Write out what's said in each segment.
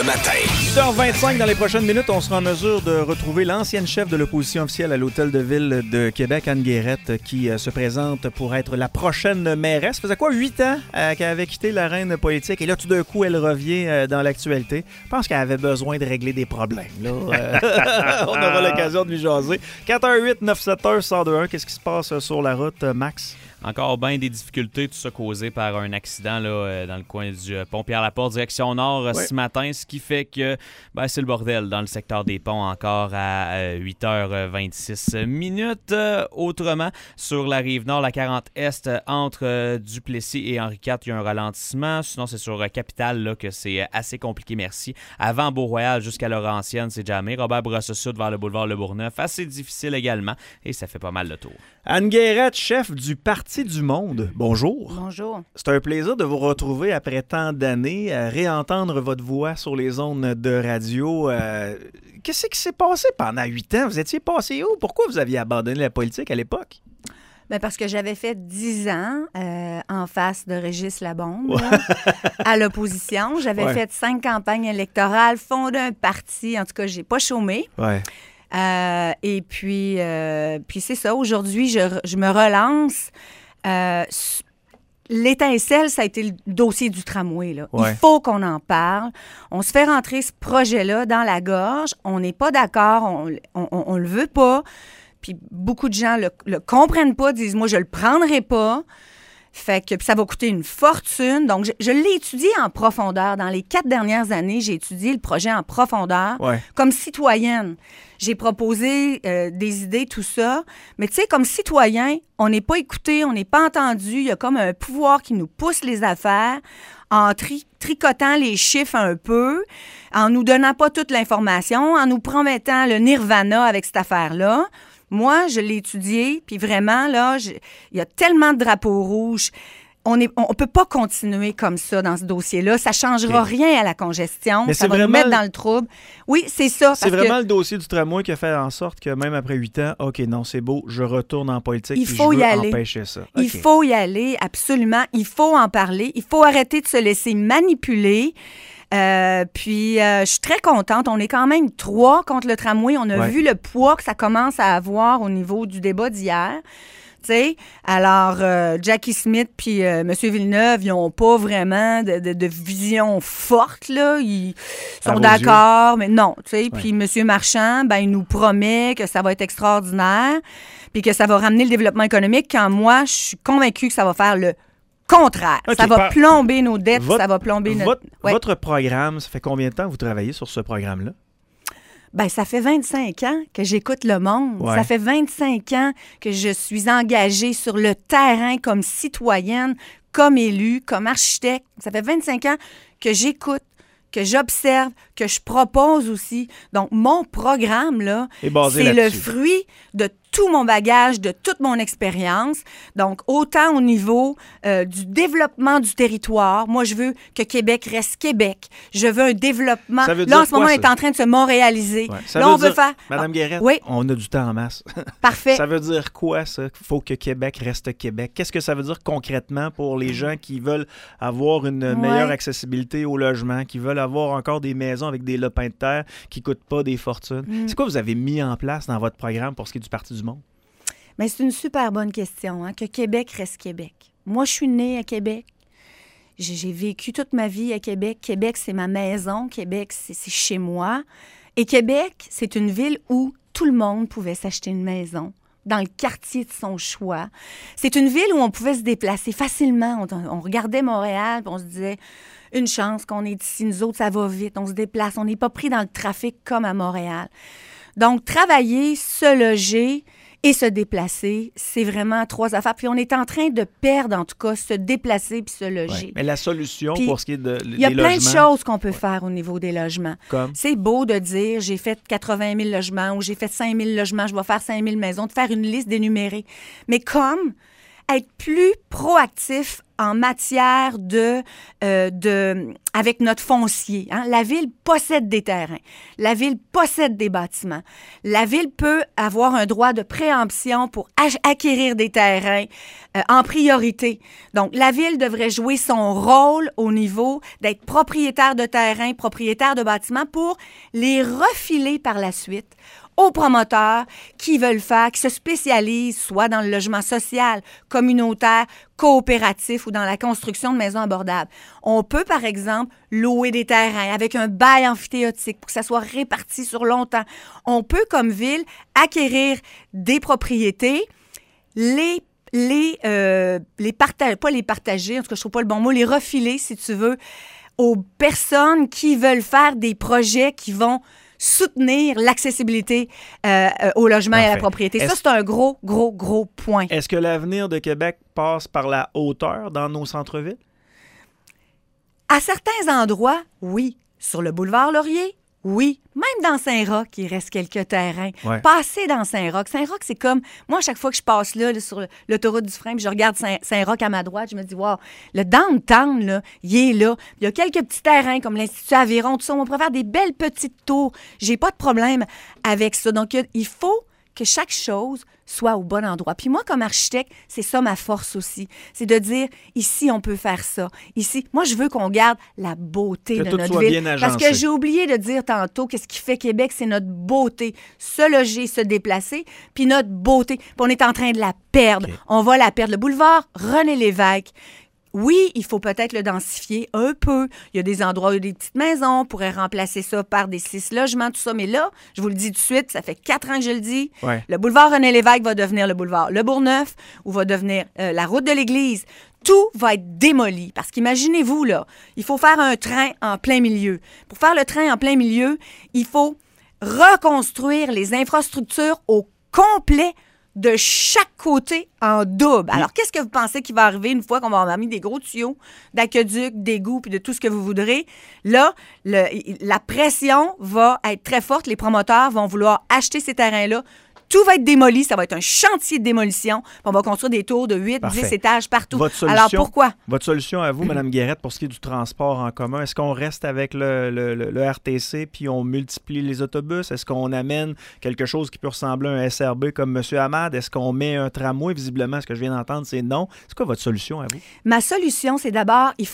matin. 8h25, dans les prochaines minutes, on sera en mesure de retrouver l'ancienne chef de l'opposition officielle à l'Hôtel de Ville de Québec, Anne Guérette, qui se présente pour être la prochaine mairesse. Ça faisait quoi, 8 ans qu'elle avait quitté l'arène politique et là, tout d'un coup, elle revient dans l'actualité. Je pense qu'elle avait besoin de régler des problèmes. Là. On aura l'occasion de lui jaser. 418-971-1021, qu'est-ce qui se passe sur la route, Max? Encore bien des difficultés, tout ça causé par un accident là, dans le coin du pont Pierre-Laporte, direction nord ce matin, ce qui fait que c'est le bordel dans le secteur des ponts encore à 8h26 minutes. Autrement, sur la rive nord, la 40 Est, entre Duplessis et Henri IV, il y a un ralentissement. Sinon, c'est sur Capitale là, que c'est assez compliqué, merci. Avant Beau-Royal jusqu'à Laurentienne, c'est jamais. Robert Bourassa-Sud vers le boulevard Le Bourgneuf, assez difficile également, et ça fait pas mal le tour. Anne Guérette, chef du Parti du Monde. Bonjour. Bonjour. C'est un plaisir de vous retrouver après tant d'années, réentendre votre voix sur les ondes de radio. Qu'est-ce qui s'est passé pendant 8 ans? Vous étiez passé où? Pourquoi vous aviez abandonné la politique à l'époque? Bien, parce que j'avais fait 10 ans en face de Régis Labombe à l'opposition. J'avais fait 5 campagnes électorales, fondé un parti. En tout cas, j'ai pas chômé. Ouais. Et puis c'est ça. Aujourd'hui, je me relance. L'étincelle, ça a été le dossier du tramway. Là. Ouais. Il faut qu'on en parle. On se fait rentrer ce projet-là dans la gorge. On n'est pas d'accord. On le veut pas. Puis beaucoup de gens le comprennent pas, disent « Moi, je le prendrai pas ». Fait que ça va coûter une fortune. Donc, je l'ai étudié en profondeur. Dans les 4 dernières années, j'ai étudié le projet en profondeur comme citoyenne. J'ai proposé des idées, tout ça. Mais tu sais, comme citoyen, on n'est pas écouté, on n'est pas entendu. Il y a comme un pouvoir qui nous pousse les affaires en tricotant les chiffres un peu, en nous donnant pas toute l'information, en nous promettant le nirvana avec cette affaire-là. Moi, je l'ai étudié, puis vraiment, là, il y a tellement de drapeaux rouges. On peut pas continuer comme ça dans ce dossier-là. Ça changera rien à la congestion. Mais ça va nous mettre dans le trouble. Oui, c'est ça. C'est vraiment le dossier du tramway qui a fait en sorte que même après 8 ans, OK, non, c'est beau, je retourne en politique et je veux empêcher ça. Okay. Il faut y aller, absolument. Il faut en parler. Il faut arrêter de se laisser manipuler. Je suis très contente. On est quand même 3 contre le tramway. On a vu le poids que ça commence à avoir au niveau du débat d'hier. T'sais, alors, Jackie Smith puis M. Villeneuve, ils n'ont pas vraiment de vision forte, là. Ils sont d'accord, mais non, tu sais. Puis M. Marchand, il nous promet que ça va être extraordinaire puis que ça va ramener le développement économique quand moi, je suis convaincue que ça va faire le contraire. Okay, ça va plomber nos dettes, ça va plomber notre... Votre programme, ça fait combien de temps que vous travaillez sur ce programme-là? Ça fait 25 ans que j'écoute le monde. Ouais. Ça fait 25 ans que je suis engagée sur le terrain comme citoyenne, comme élue, comme architecte. Ça fait 25 ans que j'écoute, que j'observe, que je propose aussi. Donc, mon programme, là, c'est le fruit de tout mon bagage, de toute mon expérience. Donc, autant au niveau du développement du territoire. Moi, je veux que Québec reste Québec. Je veux un développement. Là, en ce moment, on est en train de se montréaliser. Ouais. Là, on veut faire... Madame Guérette, on a du temps en masse. Parfait. Ça veut dire quoi, ça? Il faut que Québec reste Québec. Qu'est-ce que ça veut dire concrètement pour les gens qui veulent avoir une meilleure accessibilité au logement, qui veulent avoir encore des maisons avec des lopins de terre qui ne coûtent pas des fortunes? C'est quoi vous avez mis en place dans votre programme pour ce qui est du Parti du monde? Mais c'est une super bonne question, hein, que Québec reste Québec. Moi, je suis née à Québec. J'ai vécu toute ma vie à Québec. Québec, c'est ma maison. Québec, c'est chez moi. Et Québec, c'est une ville où tout le monde pouvait s'acheter une maison dans le quartier de son choix. C'est une ville où on pouvait se déplacer facilement. On regardait Montréal, puis on se disait... Une chance qu'on est ici, nous autres, ça va vite, on se déplace, on n'est pas pris dans le trafic comme à Montréal. Donc, travailler, se loger et se déplacer, c'est vraiment 3 affaires. Puis on est en train de perdre, en tout cas, se déplacer puis se loger. Ouais. Mais la solution pour ce qui est des logements... Il y a plein de choses qu'on peut faire au niveau des logements. Comme? C'est beau de dire, j'ai fait 80 000 logements ou j'ai fait 5 000 logements, je vais faire 5 000 maisons, de faire une liste d'énumérée. Mais comme... être plus proactif en matière avec notre foncier. Hein? La Ville possède des terrains. La Ville possède des bâtiments. La Ville peut avoir un droit de préemption pour acquérir des terrains en priorité. Donc, la Ville devrait jouer son rôle au niveau d'être propriétaire de terrains, propriétaire de bâtiments pour les refiler par la suite aux promoteurs qui veulent faire, qui se spécialisent soit dans le logement social, communautaire, coopératif ou dans la construction de maisons abordables. On peut, par exemple, louer des terrains avec un bail amphithéotique pour que ça soit réparti sur longtemps. On peut, comme ville, acquérir des propriétés, les partager, pas les partager, en tout cas, je trouve pas le bon mot, les refiler, si tu veux, aux personnes qui veulent faire des projets qui vont soutenir l'accessibilité au logement et à la propriété. Ça, c'est un gros point. Est-ce que l'avenir de Québec passe par la hauteur dans nos centres-villes? À certains endroits, oui. Sur le boulevard Laurier, oui. Même dans Saint-Roch, il reste quelques terrains. Ouais. Passer dans Saint-Roch. Saint-Roch, c'est comme... Moi, à chaque fois que je passe là sur l'autoroute du Frein, puis je regarde Saint-Roch à ma droite, je me dis, wow, le downtown, là, il est là. Il y a quelques petits terrains comme l'Institut Aviron, tout ça. On pourrait faire des belles petites tours. J'ai pas de problème avec ça. Donc, il faut que chaque chose soit au bon endroit. Puis moi, comme architecte, c'est ça ma force aussi. C'est de dire, ici, on peut faire ça. Ici, moi, je veux qu'on garde la beauté de notre ville. Parce que j'ai oublié de dire tantôt qu'est-ce qui fait Québec, c'est notre beauté. Se loger, se déplacer, puis notre beauté. Puis on est en train de la perdre. Okay. On va la perdre. Le boulevard René-Lévesque, oui, il faut peut-être le densifier un peu. Il y a des endroits où il y a des petites maisons. On pourrait remplacer ça par des 6 logements, tout ça. Mais là, je vous le dis tout de suite, ça fait 4 ans que je le dis. Ouais. Le boulevard René-Lévesque va devenir le boulevard Le Bourgneuf ou va devenir la route de l'Église. Tout va être démoli. Parce qu'imaginez-vous, là, il faut faire un train en plein milieu. Pour faire le train en plein milieu, il faut reconstruire les infrastructures au complet de chaque côté en double. Alors, qu'est-ce que vous pensez qui va arriver une fois qu'on va avoir mis des gros tuyaux d'aqueduc, d'égouts, puis de tout ce que vous voudrez? Là, la pression va être très forte. Les promoteurs vont vouloir acheter ces terrains-là. Tout va être démoli. Ça va être un chantier de démolition. On va construire des tours de 8, 10 étages partout. Alors, pourquoi? Votre solution à vous, Mme Guérette, pour ce qui est du transport en commun, est-ce qu'on reste avec le RTC puis on multiplie les autobus? Est-ce qu'on amène quelque chose qui peut ressembler à un SRB comme M. Hamad? Est-ce qu'on met un tramway? Visiblement, ce que je viens d'entendre, c'est non. C'est quoi votre solution à vous? Ma solution, c'est d'abord, il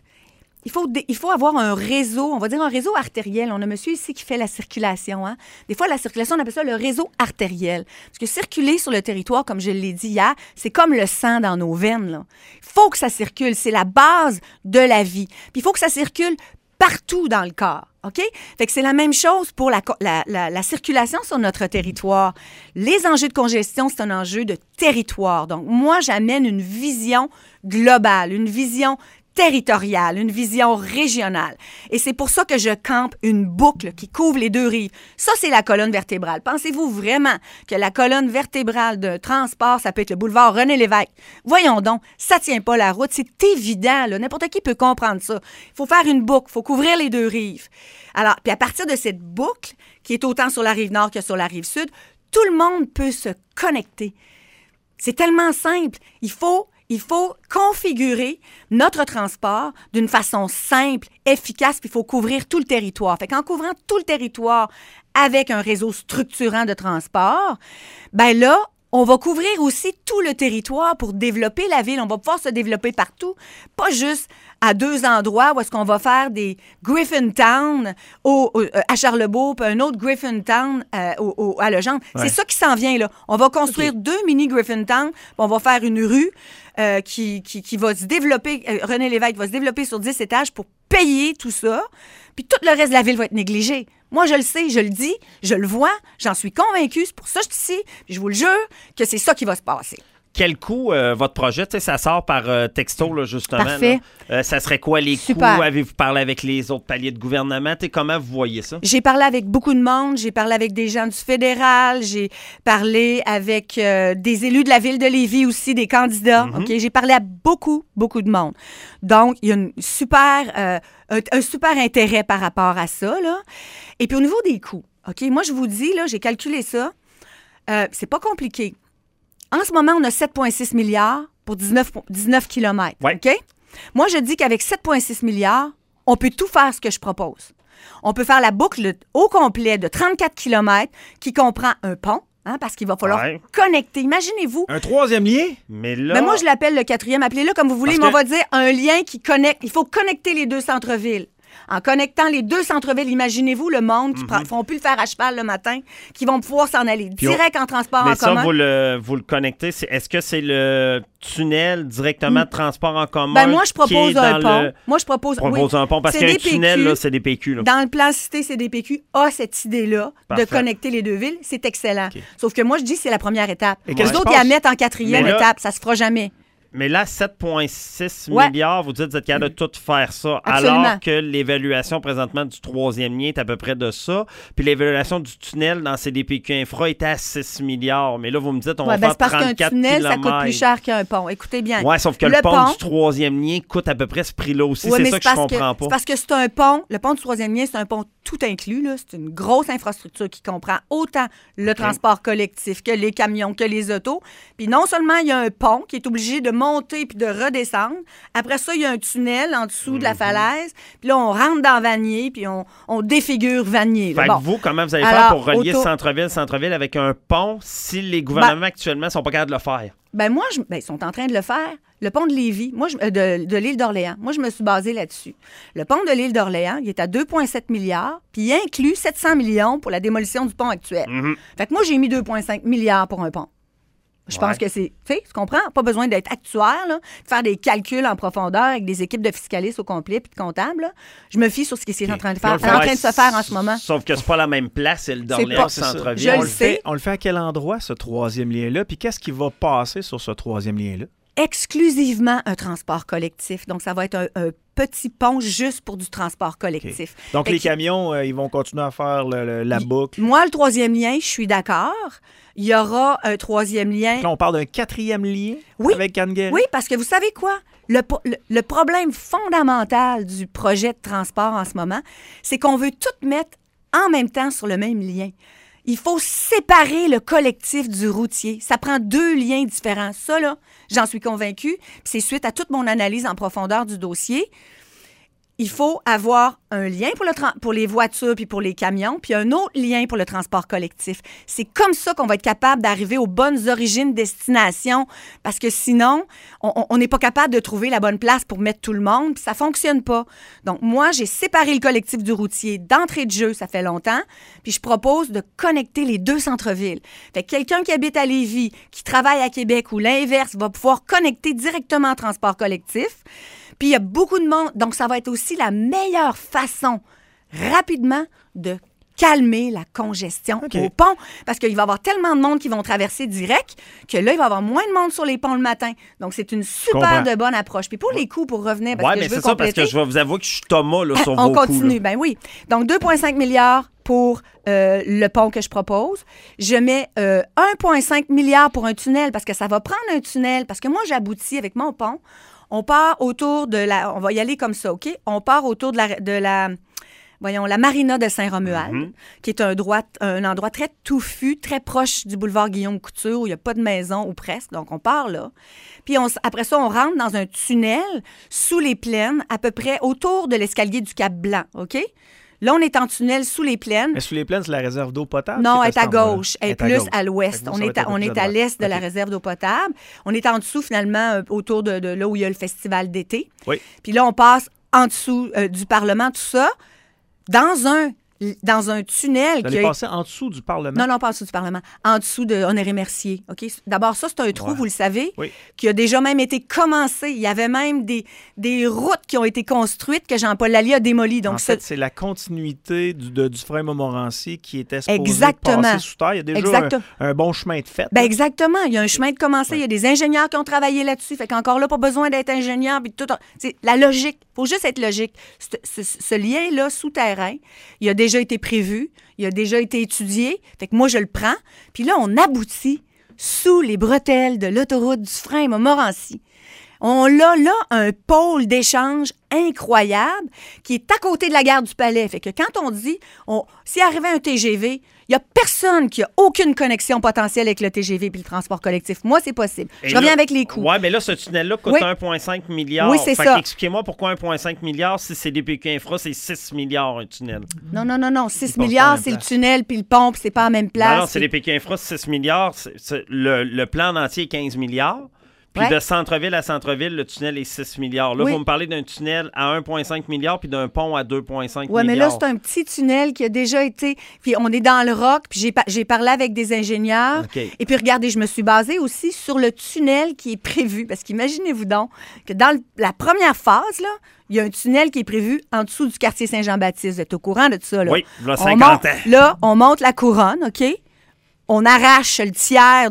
faut avoir un réseau, on va dire un réseau artériel. On a un monsieur ici qui fait la circulation. Hein? Des fois, la circulation, on appelle ça le réseau artériel. Parce que circuler sur le territoire, comme je l'ai dit hier, c'est comme le sang dans nos veines. Là. Il faut que ça circule. C'est la base de la vie. Puis il faut que ça circule partout dans le corps. OK? Fait que c'est la même chose pour la circulation sur notre territoire. Les enjeux de congestion, c'est un enjeu de territoire. Donc, moi, j'amène une vision globale, une vision territoriale, une vision régionale. Et c'est pour ça que je campe une boucle qui couvre les deux rives. Ça, c'est la colonne vertébrale. Pensez-vous vraiment que la colonne vertébrale d'un transport, ça peut être le boulevard René-Lévesque? Voyons donc, ça tient pas la route. C'est évident, là. N'importe qui peut comprendre ça. Il faut faire une boucle, il faut couvrir les deux rives. Alors, puis à partir de cette boucle, qui est autant sur la rive nord que sur la rive sud, tout le monde peut se connecter. C'est tellement simple. Il faut configurer notre transport d'une façon simple, efficace, puis il faut couvrir tout le territoire. Fait qu'en couvrant tout le territoire avec un réseau structurant de transport, ben là, on va couvrir aussi tout le territoire pour développer la ville. On va pouvoir se développer partout, pas juste à 2 endroits où est-ce qu'on va faire des Griffintown à Charlebourg, puis un autre Griffintown à Legendre. Ouais. C'est ça qui s'en vient, là. On va construire 2 mini Griffintown, puis on va faire une rue qui va se développer, René-Lévesque va se développer sur 10 étages pour payer tout ça, puis tout le reste de la ville va être négligé. Moi, je le sais, je le dis, je le vois, j'en suis convaincue, c'est pour ça que je suis ici, puis je vous le jure que c'est ça qui va se passer. Quel coût, votre projet? Tu sais, ça sort par texto, là, justement. Parfait. Là. Ça serait quoi les coûts? Avez-vous parlé avec les autres paliers de gouvernement? Tu sais, comment vous voyez ça? J'ai parlé avec beaucoup de monde. J'ai parlé avec des gens du fédéral. J'ai parlé avec des élus de la ville de Lévis aussi, des candidats. Mm-hmm. Okay? J'ai parlé à beaucoup de monde. Donc, il y a un super intérêt par rapport à ça, là. Et puis, au niveau des coûts, OK? Moi, je vous dis, là, j'ai calculé ça. C'est pas compliqué. En ce moment, on a 7,6 milliards pour 19 km. Ouais. OK? Moi, je dis qu'avec 7,6 milliards, on peut tout faire ce que je propose. On peut faire la boucle au complet de 34 km qui comprend un pont, parce qu'il va falloir connecter. Imaginez-vous. Un troisième lien? Mais là... Ben moi, je l'appelle le quatrième. Appelez-le comme vous voulez, mais on va dire un lien qui connecte. Il faut connecter les deux centres-villes. En connectant les deux centres-villes, imaginez-vous le monde qui ne font plus le faire à cheval le matin, qui vont pouvoir s'en aller direct en transport en commun. Mais ça, vous le connectez. Est-ce que c'est le tunnel directement de transport en commun? Ben moi, je propose un pont. Moi, je propose un pont parce qu'un tunnel, là, c'est des PQ. Là. Dans le plan Cité CDPQ a cette idée-là de connecter les deux villes. C'est excellent. Okay. Sauf que moi, je dis que c'est la première étape. Les autres, ils la mettent en quatrième étape. Ça se fera jamais. Mais là, 7,6 milliards, vous dites que vous êtes capable de tout faire ça. Absolument. Alors que l'évaluation présentement du troisième lien est à peu près de ça. Puis l'évaluation du tunnel dans CDPQ Infra était à 6 milliards. Mais là, vous me dites, on va faire 34 parce qu'un tunnel, kilomètres. Ça coûte plus cher qu'un pont. Écoutez bien. Oui, sauf que le pont du troisième lien coûte à peu près ce prix-là aussi. C'est ça que je comprends pas. C'est parce que c'est un pont. Le pont du troisième lien, c'est un pont tout inclus. Là. C'est une grosse infrastructure qui comprend autant le transport collectif que les camions, que les autos. Puis non seulement il y a un pont qui est obligé de monter puis de redescendre. Après ça, il y a un tunnel en dessous de la falaise. Puis là, on rentre dans Vanier, puis on défigure Vanier. Fait que vous, comment vous allez faire pour relier centre-ville avec un pont si les gouvernements actuellement ne sont pas capables de le faire? Ben moi, ils sont en train de le faire. Le pont de Lévis, de l'île d'Orléans, moi, je me suis basée là-dessus. Le pont de l'île d'Orléans, il est à 2,7 milliards, puis il inclut 700 millions pour la démolition du pont actuel. Fait que moi, j'ai mis 2,5 milliards pour un pont. Je pense que c'est... Tu sais, tu comprends? Pas besoin d'être actuaire, là, de faire des calculs en profondeur avec des équipes de fiscalistes au complet puis de comptables. Là. Je me fie sur ce qui est en train de se faire en ce moment. Sauf que c'est pas la même place, c'est le d'Orléans, centre-ville. Je le sais. On le fait à quel endroit, ce troisième lien-là? Puis qu'est-ce qui va passer sur ce troisième lien-là? Exclusivement un transport collectif. Donc, ça va être un petit pont juste pour du transport collectif. Okay. Donc, les camions, ils vont continuer à faire la boucle. Moi, le troisième lien, je suis d'accord. Il y aura un troisième lien. Là, on parle d'un quatrième lien avec Anne-Guerette. Oui, parce que vous savez quoi? Le problème fondamental du projet de transport en ce moment, c'est qu'on veut tout mettre en même temps sur le même lien. Il faut séparer le collectif du routier. Ça prend deux liens différents. Ça, là, j'en suis convaincue. Puis c'est suite à toute mon analyse en profondeur du dossier. Il faut avoir un lien pour les voitures puis pour les camions, puis un autre lien pour le transport collectif. C'est comme ça qu'on va être capable d'arriver aux bonnes origines-destinations, parce que sinon, on n'est pas capable de trouver la bonne place pour mettre tout le monde, puis ça fonctionne pas. Donc, moi, j'ai séparé le collectif du routier d'entrée de jeu, ça fait longtemps, puis je propose de connecter les deux centres-villes. Fait que quelqu'un qui habite à Lévis, qui travaille à Québec ou l'inverse, va pouvoir connecter directement en transport collectif. Puis il y a beaucoup de monde. Donc, ça va être aussi la meilleure façon, rapidement, de calmer la congestion au pont. Parce qu'il va y avoir tellement de monde qui vont traverser direct que là, il va y avoir moins de monde sur les ponts le matin. Donc, c'est une super de bonne approche. Puis pour les coûts, pour revenir, parce que je veux c'est ça, parce que je vais vous avouer que je suis Thomas là, sur vos coûts. On continue, là. Ben oui. Donc, 2,5 milliards pour le pont que je propose. Je mets 1,5 milliard pour un tunnel, parce que ça va prendre un tunnel. Parce que moi, j'aboutis avec mon pont. On part autour de la... On va y aller comme ça, OK? On part autour de la marina de Saint-Romuald, qui est un endroit très touffu, très proche du boulevard Guillaume-Couture, où il n'y a pas de maison, ou presque. Donc, on part là. Puis, après ça, on rentre dans un tunnel sous les plaines, à peu près autour de l'escalier du Cap-Blanc, OK? Là, on est en tunnel sous les plaines. Mais sous les plaines, c'est la réserve d'eau potable? Non, elle est à gauche. Elle est plus à l'ouest. On est à l'est de la réserve d'eau potable. On est en dessous, finalement, autour de là où il y a le festival d'été. Oui. Puis là, on passe en dessous du Parlement, tout ça, dans un tunnel. Vous allez passer en dessous du Parlement? Non, pas en dessous du Parlement. En dessous de Honoré-Mercier. OK? D'abord, ça, c'est un trou, vous le savez, oui, qui a déjà même été commencé. Il y avait même des routes qui ont été construites que Jean-Paul Lallier a démolies. Donc, en fait, c'est la continuité du frein Montmorency qui était supposé exactement passer sous terre. Il y a déjà un bon chemin de fait. Ben exactement. Il y a un chemin de commencé. Il y a des ingénieurs qui ont travaillé là-dessus. Fait qu'encore là, pas besoin d'être ingénieur. Puis c'est la logique. Il faut juste être logique. Ce lien-là, souterrain, il a déjà été prévu, il a déjà été étudié. Fait que moi, je le prends. Puis là, on aboutit sous les bretelles de l'autoroute du frein Montmorency. On a là un pôle d'échange incroyable qui est à côté de la gare du Palais. Fait que quand on dit, s'il arrivait un TGV, il n'y a personne qui a aucune connexion potentielle avec le TGV puis le transport collectif. Moi, c'est possible. Je reviens avec les coûts. Oui, mais là, ce tunnel-là coûte 1,5 milliard. Oui, c'est ça. Expliquez-moi pourquoi 1,5 milliard si c'est DPQ Infra, c'est 6 milliards un tunnel. Non. 6 milliards, c'est le tunnel puis le pont, puis c'est pas à la même place. Non, c'est DPQ Infra, 6 milliards. Le plan entier est 15 milliards. Puis de centre-ville à centre-ville, le tunnel est 6 milliards. Là, vous me parlez d'un tunnel à 1,5 milliard puis d'un pont à 2,5 milliards. Oui, mais là, c'est un petit tunnel qui a déjà été... Puis on est dans le roc, puis j'ai parlé avec des ingénieurs. Okay. Et puis regardez, je me suis basée aussi sur le tunnel qui est prévu. Parce qu'imaginez-vous donc que dans la première phase, là, il y a un tunnel qui est prévu en dessous du quartier Saint-Jean-Baptiste. Vous êtes au courant de tout ça, là? Oui, là, 50 ans. Là, on monte la couronne, OK? On arrache le tiers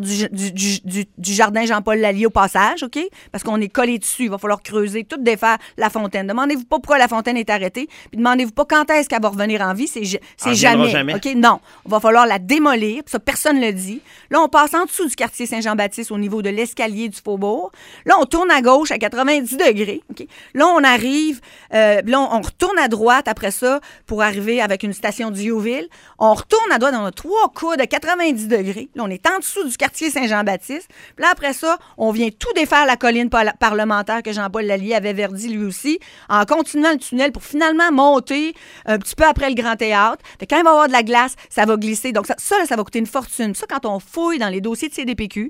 du jardin Jean-Paul Lallier au passage, OK? Parce qu'on est collé dessus. Il va falloir creuser, tout défaire la fontaine. Demandez-vous pas pourquoi la fontaine est arrêtée. Puis demandez-vous pas quand est-ce qu'elle va revenir en vie. C'est jamais. OK? Non. Il va falloir la démolir. Ça, personne ne le dit. Là, on passe en dessous du quartier Saint-Jean-Baptiste au niveau de l'escalier du Faubourg. Là, on tourne à gauche à 90 degrés. OK? Là, on arrive. Là, on retourne à droite après ça pour arriver avec une station du Diouville. On retourne à droite. On a 3 coudes à 90 degrés. Là, on est en dessous du quartier Saint-Jean-Baptiste. Puis là, après ça, on vient tout défaire la colline parlementaire que Jean-Paul Lallier avait verdi lui aussi, en continuant le tunnel pour finalement monter un petit peu après le Grand Théâtre. Fait que quand il va y avoir de la glace, ça va glisser. Donc ça va coûter une fortune. Ça, quand on fouille dans les dossiers de CDPQ,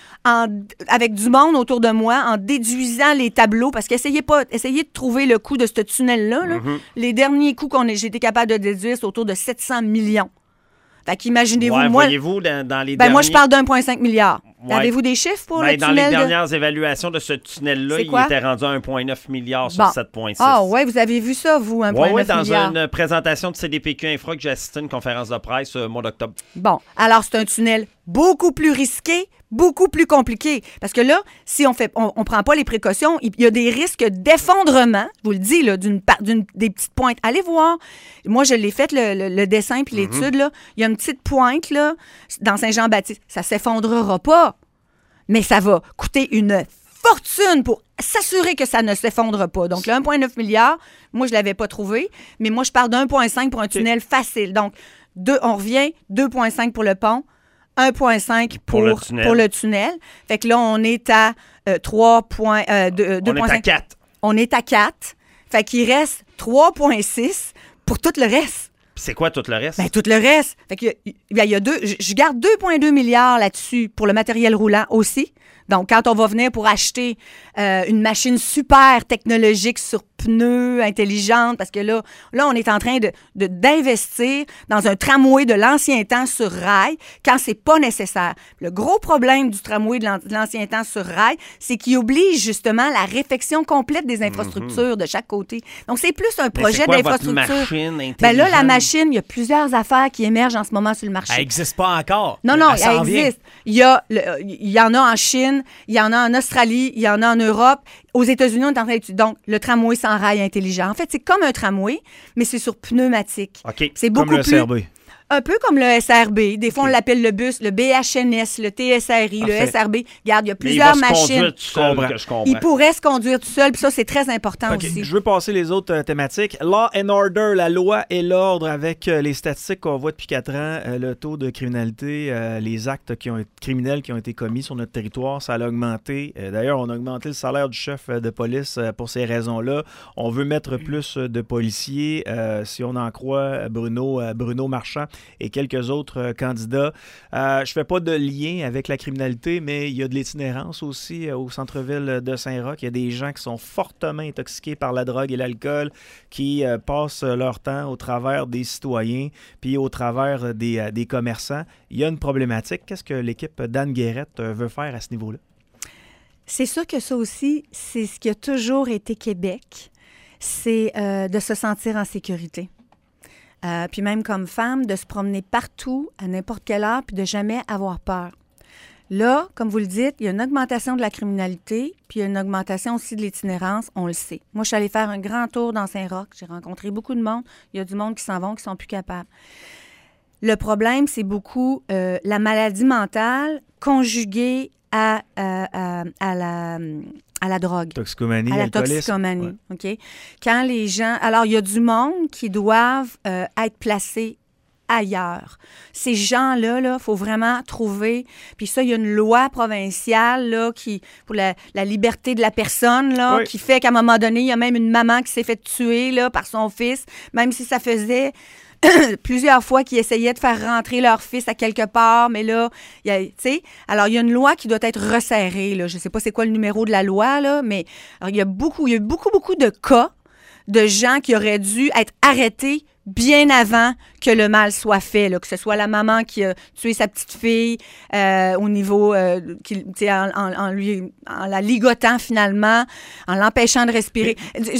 avec du monde autour de moi, en déduisant les tableaux, parce qu'essayez de trouver le coût de ce tunnel-là. Là. Mm-hmm. Les derniers coûts j'ai été capable de déduire, c'est autour de 700 millions. Fait qu'imaginez-vous, moi... Voyez-vous, dans les derniers... moi, je parle d'1,5 milliard. Ouais. Avez-vous des chiffres pour le tunnel? Dans les dernières évaluations de ce tunnel-là, il était rendu à 1,9 milliard sur 7,6. Ah oui, vous avez vu ça, vous, 1,9 milliard? Oui, dans une présentation de CDPQ Infra que j'ai assisté à une conférence de presse au mois d'octobre. Bon, alors c'est un tunnel beaucoup plus risqué, beaucoup plus compliqué. Parce que là, si on prend pas les précautions, il y a des risques d'effondrement, je vous le dis, là, des petites pointes. Allez voir. Moi, je l'ai fait, le dessin puis l'étude. Là. Il y a une petite pointe là, dans Saint-Jean-Baptiste. Ça s'effondrera pas, mais ça va coûter une fortune pour s'assurer que ça ne s'effondre pas. Donc, le 1,9 milliard, moi, je ne l'avais pas trouvé, mais moi, je parle d'1,5 pour un tunnel facile. Donc, on revient, 2,5 pour le pont, 1,5 pour le tunnel. Fait que là, on est à 3,2. On est à 4. On est à 4. Fait qu'il reste 3,6 pour tout le reste. Puis c'est quoi tout le reste? Bien, tout le reste. Fait que il y a je garde 2,2 milliards là-dessus pour le matériel roulant aussi. Donc, quand on va venir pour acheter une machine super technologique sur pneus, intelligente, parce que là on est en train d'investir dans un tramway de l'ancien temps sur rail quand c'est pas nécessaire. Le gros problème du tramway de l'ancien temps sur rail, c'est qu'il oblige justement la réfection complète des infrastructures de chaque côté. Donc, c'est plus un projet d'infrastructure. Ben là, la machine, il y a plusieurs affaires qui émergent en ce moment sur le marché. Elle n'existe pas encore. Non, elle existe. Il y en a en Chine, il y en a en Australie, il y en a en Europe. Aux États-Unis, on est en train d'étudier. Donc, le tramway sans rail intelligent. En fait, c'est comme un tramway, mais c'est sur pneumatique. OK. C'est beaucoup comme le plus... SRB. Un peu comme le SRB. Des fois, on l'appelle le bus, le BHNS, le TSRI, le SRB. Regarde, il y a plusieurs machines. Il pourrait se conduire tout seul, puis ça, c'est très important aussi. Je veux passer les autres thématiques. Law and Order, la loi et l'ordre avec les statistiques qu'on voit depuis 4 ans, le taux de criminalité, les actes criminels qui ont été commis sur notre territoire, ça a augmenté. D'ailleurs, on a augmenté le salaire du chef de police pour ces raisons-là. On veut mettre plus de policiers, si on en croit Bruno Marchand et quelques autres candidats. Je fais pas de lien avec la criminalité, mais il y a de l'itinérance aussi au centre-ville de Saint-Roch. Il y a des gens qui sont fortement intoxiqués par la drogue et l'alcool, qui passent leur temps au travers des citoyens puis au travers des commerçants. Il y a une problématique. Qu'est-ce que l'équipe d'Anne Guérette veut faire à ce niveau-là? C'est sûr que ça aussi, c'est ce qui a toujours été Québec, c'est de se sentir en sécurité. Puis même comme femme, de se promener partout, à n'importe quelle heure, puis de jamais avoir peur. Là, comme vous le dites, il y a une augmentation de la criminalité, puis il y a une augmentation aussi de l'itinérance, on le sait. Moi, je suis allée faire un grand tour dans Saint-Roch, j'ai rencontré beaucoup de monde, il y a du monde qui s'en vont, qui sont plus capables. Le problème, c'est beaucoup la maladie mentale conjuguée à à la drogue. Toxicomanie, à la alcoolisme. Toxicomanie, OK? Quand les gens... Alors, il y a du monde qui doivent être placés ailleurs. Ces gens-là, il faut vraiment trouver... Puis ça, il y a une loi provinciale là, pour la liberté de la personne là, qui fait qu'à un moment donné, il y a même une maman qui s'est fait tuer là, par son fils, même si ça faisait... plusieurs fois qu'ils essayaient de faire rentrer leur fils à quelque part, mais là, tu sais, alors il y a une loi qui doit être resserrée, là. Je ne sais pas c'est quoi le numéro de la loi, là, mais alors, il y a beaucoup de cas de gens qui auraient dû être arrêtés bien avant que le mal soit fait, là, que ce soit la maman qui a tué sa petite fille au niveau, en la ligotant finalement, en l'empêchant de respirer.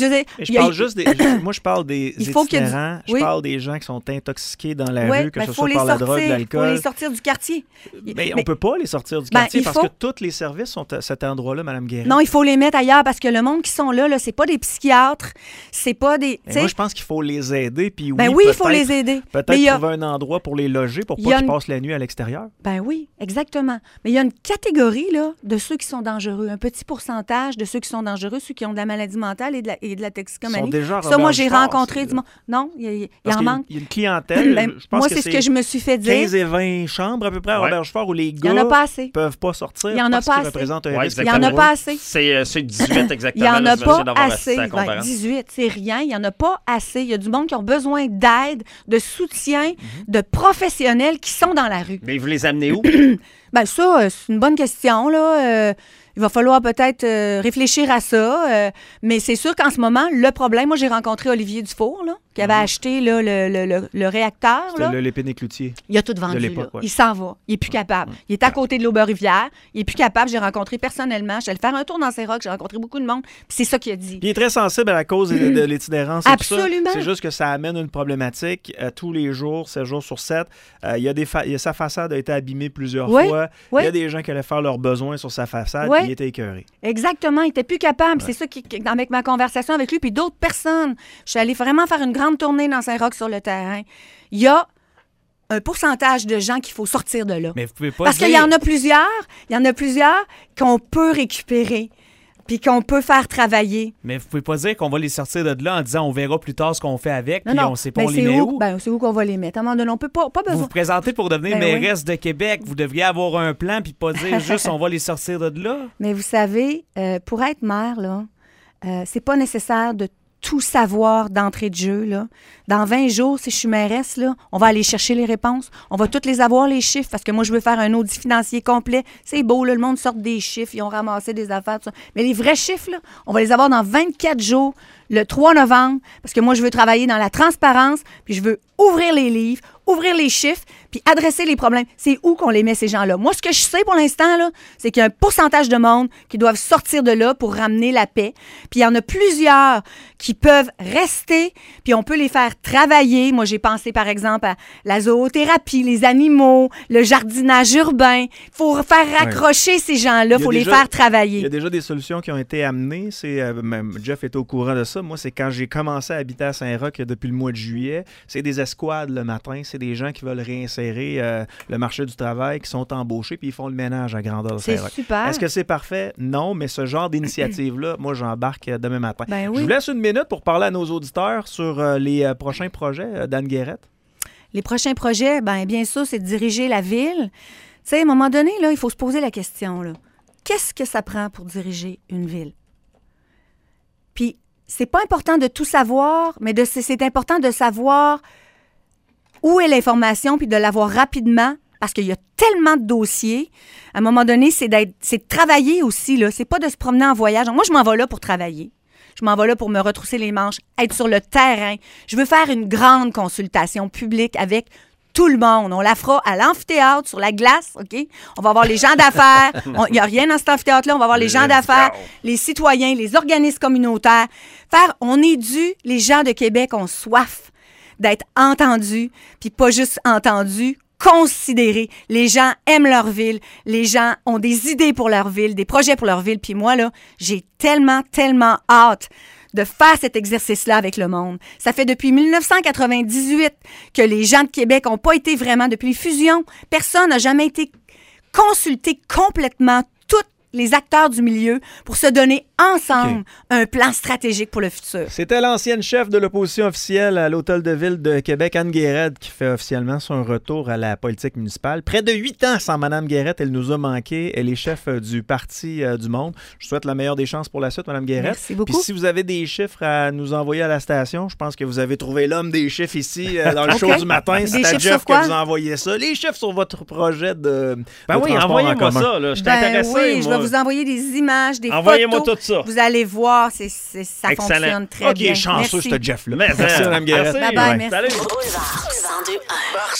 Moi, je parle des itinérants, je parle des gens qui sont intoxiqués dans la rue, que ce soit par la drogue, l'alcool. Il faut les sortir du quartier. Mais on ne peut pas les sortir du quartier parce que tous les services sont à cet endroit-là, Mme Guérin. Non, il faut les mettre ailleurs parce que le monde qui sont là, c'est pas des psychiatres, c'est pas des... Moi, je pense qu'il faut les aider, puis oui, il faut les aider. Peut-être trouver un endroit pour les loger pour pas qu'ils passent la nuit à l'extérieur. Ben oui, exactement. Mais il y a une catégorie là, de ceux qui sont dangereux, un petit pourcentage de ceux qui sont dangereux, ceux qui ont de la maladie mentale et de la toxicomanie. Ça, moi, j'ai rencontré du monde. Non, il en manque. Il y a une clientèle. Je pense moi, c'est ce que je me suis fait dire. 15 et 20 chambres à peu près à Robergefort où les gars ne peuvent pas sortir. Il n'y en a pas assez. Il n'y en a pas assez. C'est 18 exactement. Il n'y en a pas assez. 18, c'est rien. Il n'y en a pas assez. Il y a du monde qui ont besoin d'aide, de soutien, de professionnels qui sont dans la rue. Mais vous les amenez où? Bien, ça, c'est une bonne question, là. Il va falloir peut-être réfléchir à ça. Mais c'est sûr qu'en ce moment, le problème... Moi, j'ai rencontré Olivier Dufour, là, qui avait acheté là, le réacteur. C'était l'épine et cloutier. Il a tout vendu. Là. Il s'en va. Il n'est plus capable. Il est à côté de l'Aube-Rivière. Il n'est plus capable. J'ai rencontré personnellement. Je suis allée faire un tour dans ces rocs. J'ai rencontré beaucoup de monde. Puis c'est ça qu'il a dit. Puis il est très sensible à la cause de l'itinérance. Absolument. C'est juste que ça amène une problématique tous les jours, 7 jours sur 7. Sa façade a été abîmée plusieurs fois. Il y a des gens qui allaient faire leurs besoins sur sa façade. Il était écœuré. Exactement. Il n'était plus capable. C'est ça avec ma conversation avec lui, puis d'autres personnes. Je suis allée vraiment faire une grande tournée dans Saint-Roch sur le terrain. Il y a un pourcentage de gens qu'il faut sortir de là. Mais vous pouvez pas Parce qu'il y en a plusieurs qu'on peut récupérer puis qu'on peut faire travailler. Mais vous pouvez pas dire qu'on va les sortir de là en disant on verra plus tard ce qu'on fait avec, puis on sait pas on les met où. C'est où qu'on va les mettre. À un moment donné, on peut pas besoin. Vous vous présentez pour devenir mairesse de Québec. Vous devriez avoir un plan puis pas dire juste on va les sortir de là. Mais vous savez, pour être maire, là, c'est pas nécessaire de tout savoir d'entrée de jeu. Là. Dans 20 jours, si je suis mairesse, là, on va aller chercher les réponses. On va toutes les avoir, les chiffres, parce que moi, je veux faire un audit financier complet. C'est beau, là, le monde sort des chiffres, ils ont ramassé des affaires, tout ça. Mais les vrais chiffres, là, on va les avoir dans 24 jours, le 3 novembre, parce que moi, je veux travailler dans la transparence, puis je veux ouvrir les livres, ouvrir les chiffres, puis adresser les problèmes. C'est où qu'on les met, ces gens-là? Moi, ce que je sais pour l'instant, là, c'est qu'il y a un pourcentage de monde qui doivent sortir de là pour ramener la paix. Puis il y en a plusieurs qui peuvent rester, puis on peut les faire travailler. Moi, j'ai pensé, par exemple, à la zoothérapie, les animaux, le jardinage urbain. Il faut faire raccrocher ces gens-là, il faut les faire travailler. Il y a déjà des solutions qui ont été amenées. Jeff est au courant de ça. Moi, c'est quand j'ai commencé à habiter à Saint-Roch depuis le mois de juillet. C'est des escouades le matin. C'est des gens qui veulent réinsérer le marché du travail, qui sont embauchés, puis ils font le ménage à grandeur de Saint-Roch. C'est super. Est-ce que c'est parfait? Non, mais ce genre d'initiative-là, moi, j'embarque demain matin. Ben oui. Je vous laisse une minute pour parler à nos auditeurs sur les prochains projets d'Anne Guérette. Les prochains projets, bien sûr, c'est de diriger la ville. Tu sais, à un moment donné, là, il faut se poser la question, là. Qu'est-ce que ça prend pour diriger une ville? Puis, c'est pas important de tout savoir, mais c'est important de savoir où est l'information puis de l'avoir rapidement parce qu'il y a tellement de dossiers. À un moment donné, c'est de travailler aussi, là. C'est pas de se promener en voyage. Moi, je m'en vais là pour travailler. Je m'en vais là pour me retrousser les manches, être sur le terrain. Je veux faire une grande consultation publique avec tout le monde. On la fera à l'amphithéâtre, sur la glace, OK? On va avoir les gens d'affaires. Il n'y a rien dans cet amphithéâtre-là. On va avoir les gens d'affaires, les citoyens, les organismes communautaires. On est dû, les gens de Québec ont soif d'être entendus, puis pas juste entendus, considérés. Les gens aiment leur ville. Les gens ont des idées pour leur ville, des projets pour leur ville. Puis moi, là, j'ai tellement, tellement hâte de faire cet exercice-là avec le monde. Ça fait depuis 1998 que les gens de Québec n'ont pas été vraiment, depuis les fusions, personne n'a jamais été consulté complètement les acteurs du milieu pour se donner ensemble un plan stratégique pour le futur. C'était l'ancienne chef de l'opposition officielle à l'Hôtel de Ville de Québec, Anne Guérette, qui fait officiellement son retour à la politique municipale. Près de 8 ans sans Mme Guérette, elle nous a manqué. Elle est chef du Parti du Monde. Je souhaite la meilleure des chances pour la suite, Mme Guérette. Merci beaucoup. Puis si vous avez des chiffres à nous envoyer à la station, je pense que vous avez trouvé l'homme des chiffres ici dans le show du matin. C'est à Jeff que vous envoyez ça. Les chiffres sur votre projet de oui, envoyez-moi ça. Là. Je suis intéressé. Oui, je vais vous envoyer des images, des Envoyez-moi photos. tout ça. Vous allez voir, ça fonctionne très bien. OK, chanceux, Merci. ce Jeff-là. Merci, Mme Guérette. Bye-bye, merci. Salut. Boulevard 102.1.